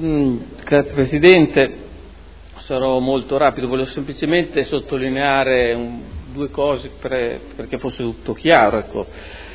Grazie Presidente, sarò molto rapido, volevo semplicemente sottolineare due cose perché fosse tutto chiaro. Ecco.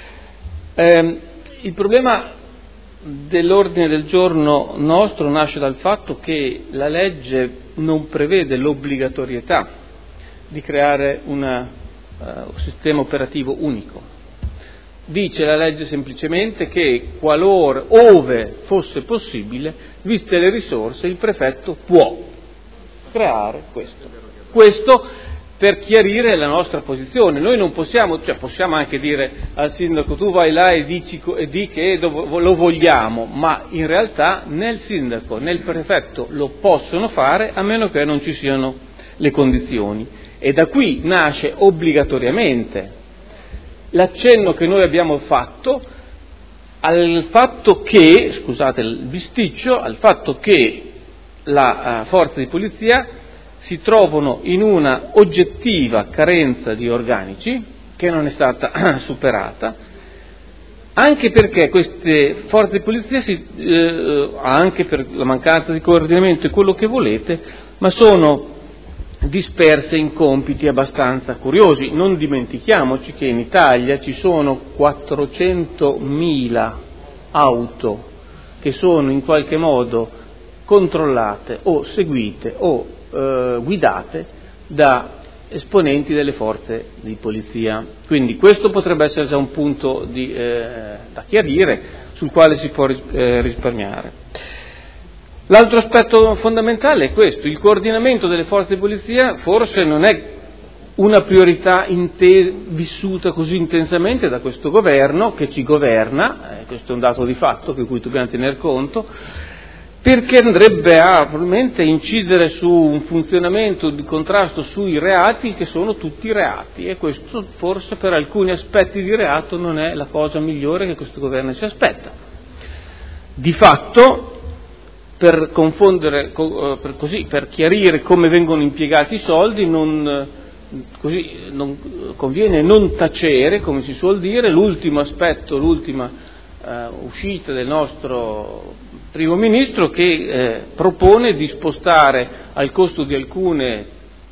Il problema dell'ordine del giorno nostro nasce dal fatto che la legge non prevede l'obbligatorietà di creare un sistema operativo unico. Dice la legge semplicemente che qualora, ove fosse possibile, viste le risorse, il prefetto può creare questo. Questo per chiarire la nostra posizione. Noi non possiamo, possiamo anche dire al sindaco tu vai là e di che lo vogliamo, ma in realtà né il sindaco né il prefetto lo possono fare a meno che non ci siano le condizioni. E da qui nasce obbligatoriamente l'accenno che noi abbiamo fatto al fatto che, scusate il bisticcio, al fatto che la forza di polizia si trovano in una oggettiva carenza di organici che non è stata superata, anche perché queste forze di polizia, anche per la mancanza di coordinamento e quello che volete, ma sono disperse in compiti abbastanza curiosi. Non dimentichiamoci che in Italia ci sono 400.000 auto che sono in qualche modo controllate o seguite o guidate da esponenti delle forze di polizia. Quindi questo potrebbe essere già un punto da chiarire sul quale si può risparmiare. L'altro aspetto fondamentale è questo: il coordinamento delle forze di polizia forse non è una priorità vissuta così intensamente da questo governo che ci governa, questo è un dato di fatto di cui dobbiamo tener conto, perché andrebbe a probabilmente incidere su un funzionamento di contrasto sui reati che sono tutti reati, e questo forse per alcuni aspetti di reato non è la cosa migliore che questo governo si aspetta. Di fatto, per chiarire come vengono impiegati i soldi, non conviene non tacere, come si suol dire, l'ultimo aspetto, l'ultima uscita del nostro primo ministro, che propone di spostare al costo di alcune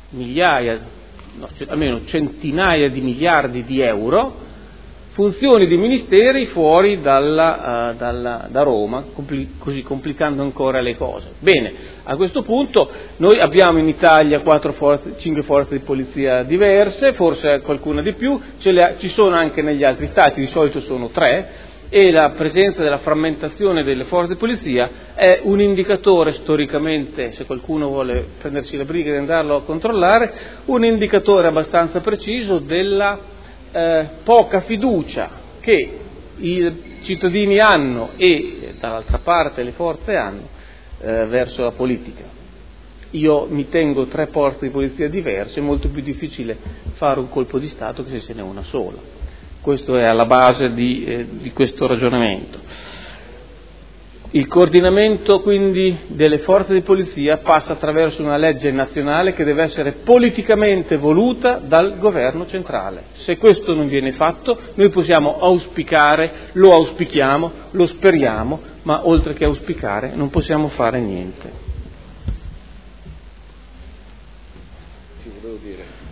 almeno centinaia di miliardi di euro funzioni di ministeri fuori da Roma, così complicando ancora le cose. Bene, a questo punto noi abbiamo in Italia 5 forze di polizia diverse, forse qualcuna di più, ci sono anche negli altri stati, di solito sono 3, e la presenza della frammentazione delle forze di polizia è un indicatore storicamente, se qualcuno vuole prendersi la briga di andarlo a controllare, un indicatore abbastanza preciso della poca fiducia che i cittadini hanno e dall'altra parte le forze hanno verso la politica. Io mi tengo 3 forze di polizia diverse, è molto più difficile fare un colpo di Stato che se ce n'è una sola. Questo è alla base di questo ragionamento. Il coordinamento quindi delle forze di polizia passa attraverso una legge nazionale che deve essere politicamente voluta dal governo centrale. Se questo non viene fatto, noi possiamo auspicare, lo auspichiamo, lo speriamo, ma oltre che auspicare non possiamo fare niente. Ti volevo dire.